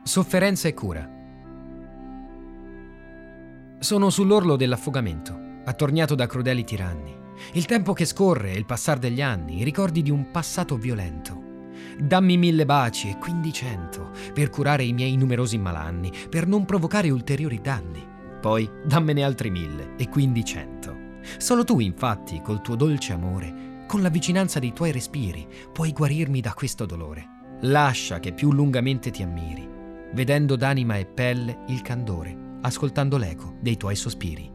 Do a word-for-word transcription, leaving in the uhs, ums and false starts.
Sofferenza e cura. Sono sull'orlo dell'affogamento, attorniato da crudeli tiranni. Il tempo che scorre e il passar degli anni, i ricordi di un passato violento. Dammi mille baci e quindi cento, per curare i miei numerosi malanni, per non provocare ulteriori danni. Poi dammene altri mille e quindi cento. Solo tu, infatti, col tuo dolce amore, con la vicinanza dei tuoi respiri, puoi guarirmi da questo dolore. Lascia che più lungamente ti ammiri, vedendo d'anima e pelle il candore, ascoltando l'eco dei tuoi sospiri.